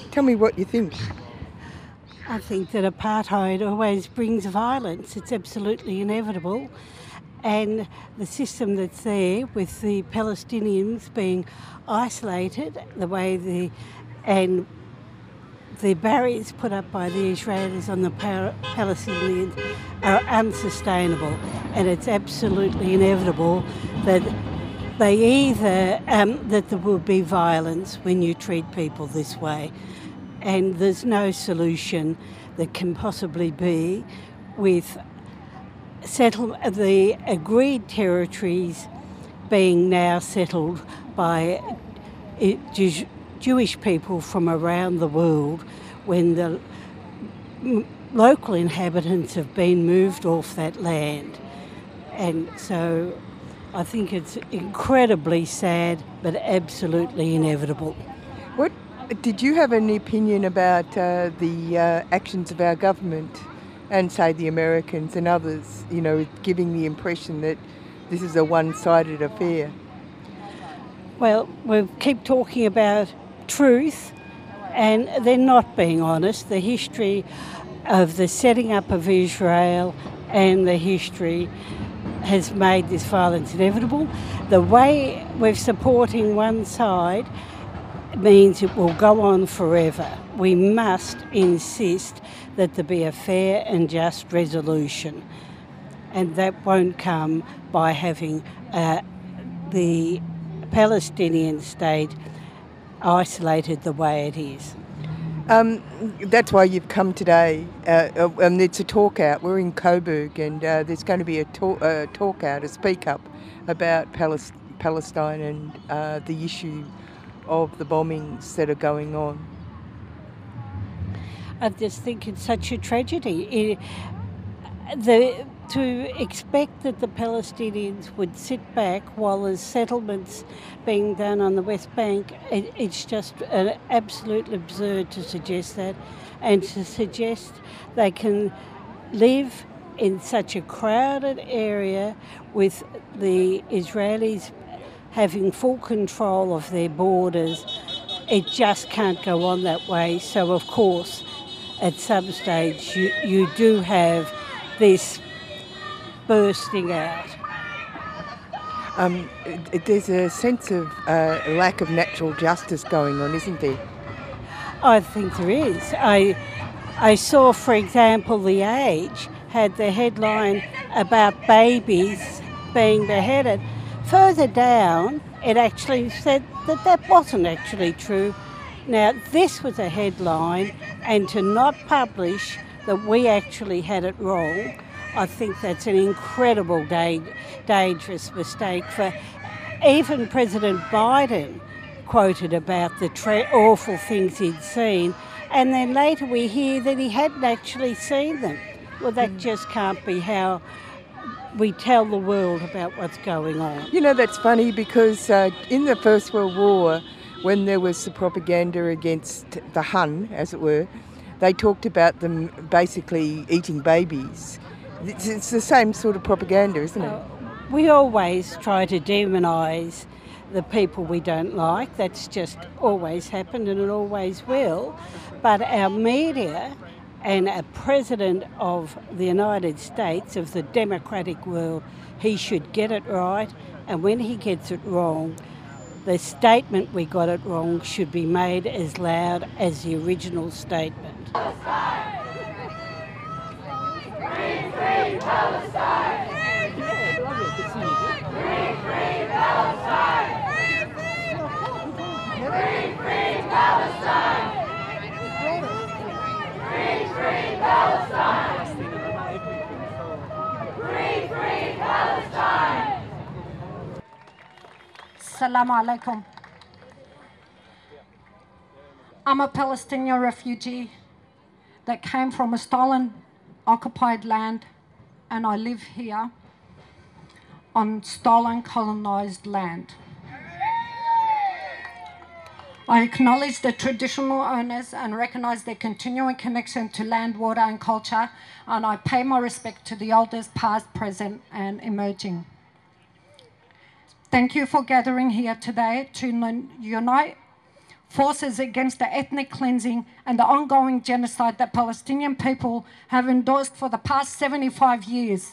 Tell me what you think. I think that apartheid always brings violence. It's absolutely inevitable. And the system that's there with the Palestinians being isolated, and the barriers put up by the Israelis on the Palestinians are unsustainable, and it's absolutely inevitable that that there will be violence when you treat people this way, and there's no solution that can possibly be with the agreed territories being now settled by Jewish people from around the world, when the local inhabitants have been moved off that land. And so I think it's incredibly sad, but absolutely inevitable. What did you have any opinion about the actions of our government and, say, the Americans and others, giving the impression that this is a one-sided affair? Well, we keep talking about truth, and they're not being honest. The history of the setting up of Israel and the history has made this violence inevitable. The way we're supporting one side means it will go on forever. We must insist that there be a fair and just resolution, and that won't come by having the Palestinian state isolated the way it is. That's why you've come today. It's a talk out. We're in Coburg, and there's going to be a talk out, a speak up about Palestine and the issue of the bombings that are going on. I just think it's such a tragedy. To expect that the Palestinians would sit back while there's settlements being done on the West Bank, it's just absolutely absurd to suggest that, and to suggest they can live in such a crowded area with the Israelis having full control of their borders. It just can't go on that way. So, of course, at some stage you do have this bursting out. There's a sense of lack of natural justice going on, isn't there? I think there is. I saw, for example, The Age had the headline about babies being beheaded. Further down, it actually said that that wasn't actually true. Now, this was a headline, and to not publish that we actually had it wrong, I think that's an incredible dangerous mistake. For even President Biden quoted about the awful things he'd seen, and then later we hear that he hadn't actually seen them. Well, that just can't be how we tell the world about what's going on. That's funny, because in the First World War, when there was the propaganda against the Hun, as it were, they talked about them basically eating babies. It's the same sort of propaganda, isn't it? We always try to demonise the people we don't like. That's just always happened, and it always will. But our media and a president of the United States, of the democratic world, he should get it right. And when he gets it wrong, the statement we got it wrong should be made as loud as the original statement. Free Palestine! Free Palestine! Free Palestine! Free Palestine! Free Palestine! Assalamu alaikum. I'm a Palestinian refugee that came from a stolen, occupied land, and I live here on stolen, colonized land. I acknowledge the traditional owners and recognize their continuing connection to land, water, and culture, and I pay my respect to the elders past, present, and emerging. Thank you for gathering here today to unite forces against the ethnic cleansing and the ongoing genocide that Palestinian people have endorsed for the past 75 years.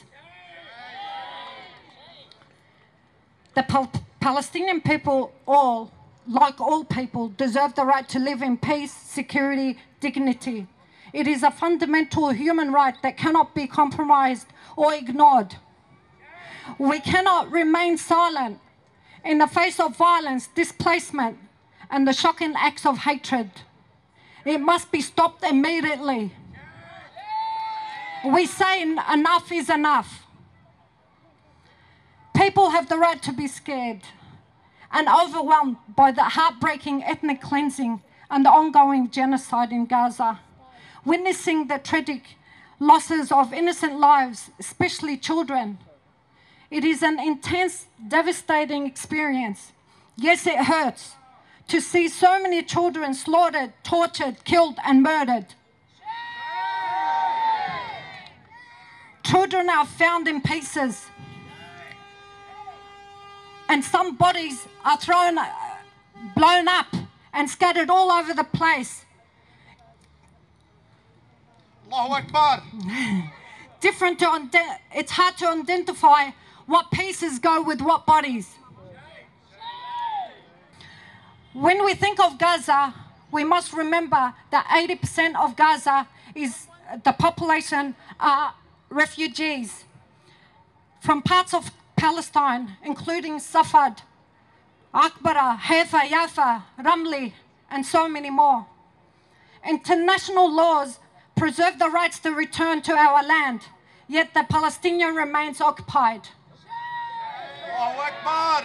The Palestinian people, like all people, deserve the right to live in peace, security, dignity. It is a fundamental human right that cannot be compromised or ignored. We cannot remain silent in the face of violence, displacement, and the shocking acts of hatred. It must be stopped immediately. We say enough is enough. People have the right to be scared and overwhelmed by the heartbreaking ethnic cleansing and the ongoing genocide in Gaza. Witnessing the tragic losses of innocent lives, especially children. It is an intense, devastating experience. Yes, it hurts to see so many children slaughtered, tortured, killed, and murdered. Children are found in pieces, and some bodies are blown up and scattered all over the place. Allahu Akbar. It's hard to identify what pieces go with what bodies. When we think of Gaza, we must remember that 80% of Gaza is the population are refugees from parts of Palestine, including Safad, Akbara, Haifa, Yafa, Ramli, and so many more. International laws preserve the rights to return to our land, yet the Palestinian remains occupied. Allahu Akbar.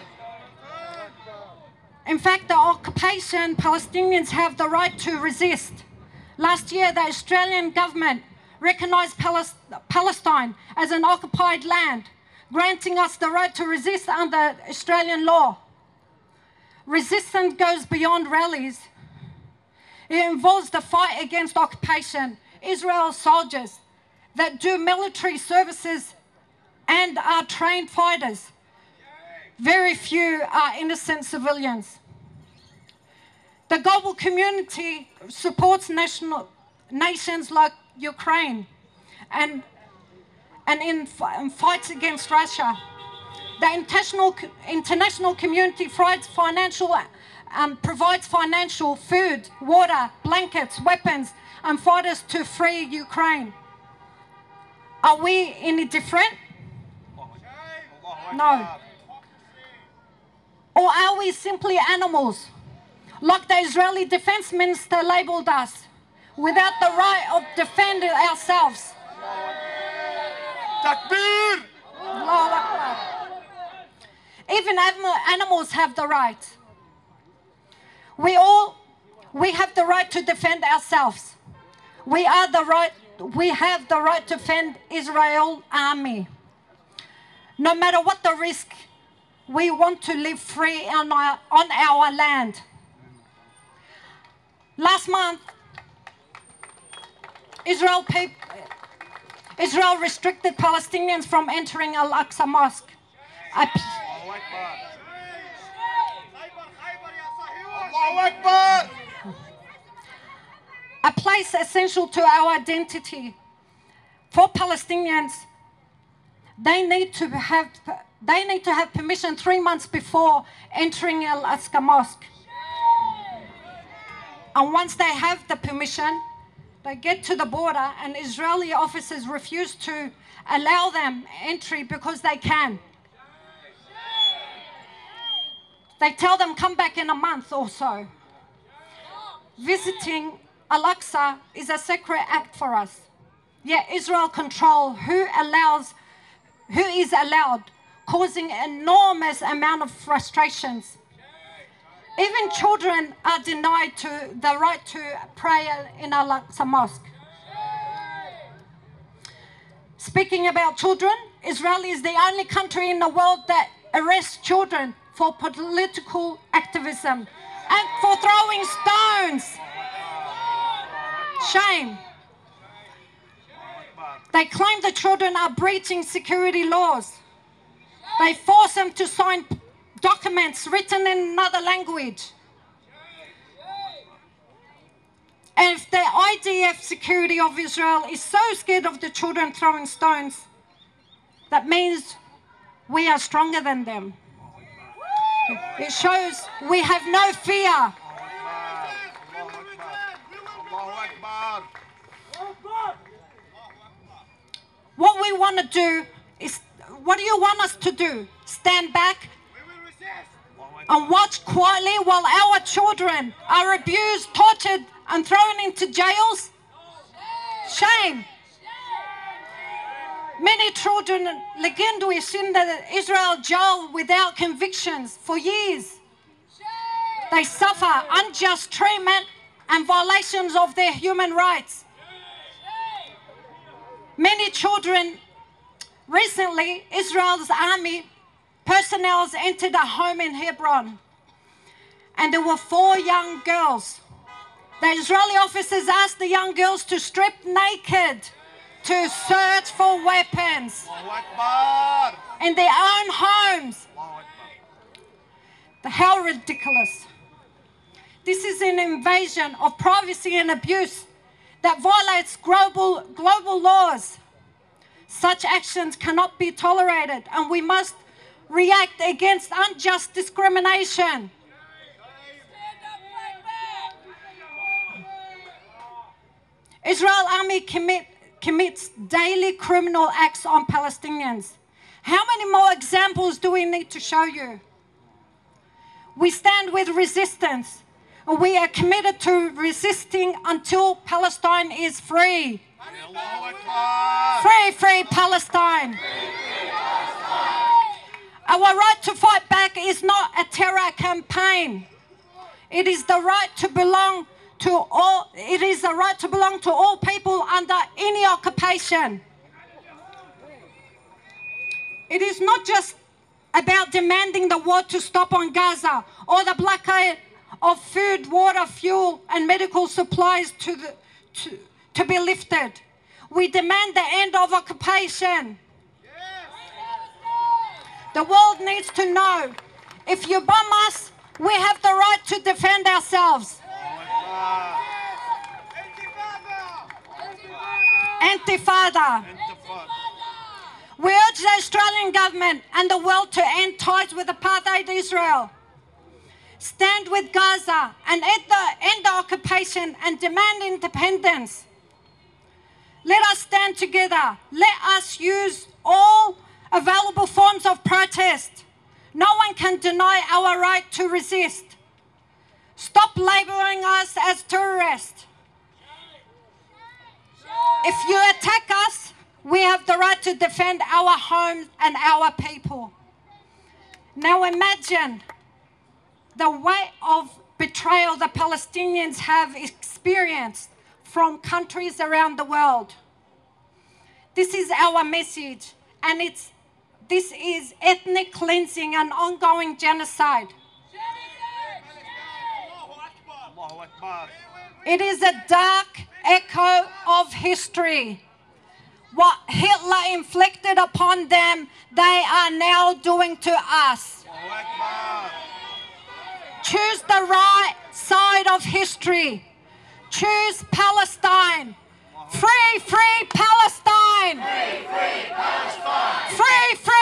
In fact, the occupation, Palestinians have the right to resist. Last year, the Australian government recognised Palestine as an occupied land, granting us the right to resist under Australian law. Resistance goes beyond rallies. It involves the fight against occupation, Israel soldiers that do military services and are trained fighters. Very few are innocent civilians. The global community supports nations like Ukraine and in fights against Russia. The international community provides financial, food, water, blankets, weapons, and fighters to free Ukraine. Are we any different? No. Or are we simply animals, like the Israeli defense minister labeled us, without the right of defending ourselves? Takbir! Allahu Akbar. Even animals have the right. We have the right to defend ourselves. We have the right to defend Israel army. No matter what the risk, we want to live free on our land. Last month, Israel restricted Palestinians from entering Al-Aqsa Mosque. A place essential to our identity. For Palestinians, they need to have permission 3 months before entering Al-Aqsa Mosque. And once they have the permission, they get to the border and Israeli officers refuse to allow them entry because they can. They tell them come back in a month or so. Visiting Al-Aqsa is a sacred act for us. Yet Israel control who is allowed, causing enormous amount of frustrations. Even children are denied the right to pray in Al-Aqsa Mosque. Speaking about children, Israel is the only country in the world that arrests children for political activism and for throwing stones. Shame. They claim the children are breaching security laws. They force them to sign documents written in another language. IDF security of Israel is so scared of the children throwing stones. That means we are stronger than them. It shows we have no fear. Allahu Akbar. What we want to do is, what do you want us to do? Stand back and watch quietly while our children are abused, tortured, and thrown into jails? Shame. Many children legendary in the Israel jail without convictions for years. They suffer unjust treatment and violations of their human rights. Many children, recently, Israel's army personnel entered a home in Hebron, and there were 4 young girls. The Israeli officers asked the young girls to strip naked to search for weapons Allahu Akbar. in their own homes. Allahu Akbar. How ridiculous. This is an invasion of privacy and abuse that violates global laws. Such actions cannot be tolerated, and we must react against unjust discrimination. Israel army commits daily criminal acts on Palestinians. How many more examples do we need to show you? We stand with resistance. We are committed to resisting until Palestine is free. Allahu Akbar. Free Palestine. Our right to fight back is not a terror campaign. It is the right to belong to all. It is the right to belong to all people under any occupation. It is not just about demanding the war to stop on Gaza or the blockade of food, water, fuel, and medical supplies to be lifted. We demand the end of occupation. The world needs to know, if you bomb us, we have the right to defend ourselves. Intifada. We urge the Australian government and the world to end ties with apartheid Israel. Stand with Gaza and end the occupation and demand independence. Let us stand together. Let us use all available forms of protest. No one can deny our right to resist. Stop labelling us as terrorists. If you attack us, we have the right to defend our homes and our people. Now imagine the weight of betrayal the Palestinians have experienced from countries around the world. This is our message, and this is ethnic cleansing and ongoing genocide. Allahu Akbar. It is a dark echo of history. What Hitler inflicted upon them, they are now doing to us. Allahu Akbar. Choose the right side of history. Choose Palestine. Free Palestine. Free Palestine. Free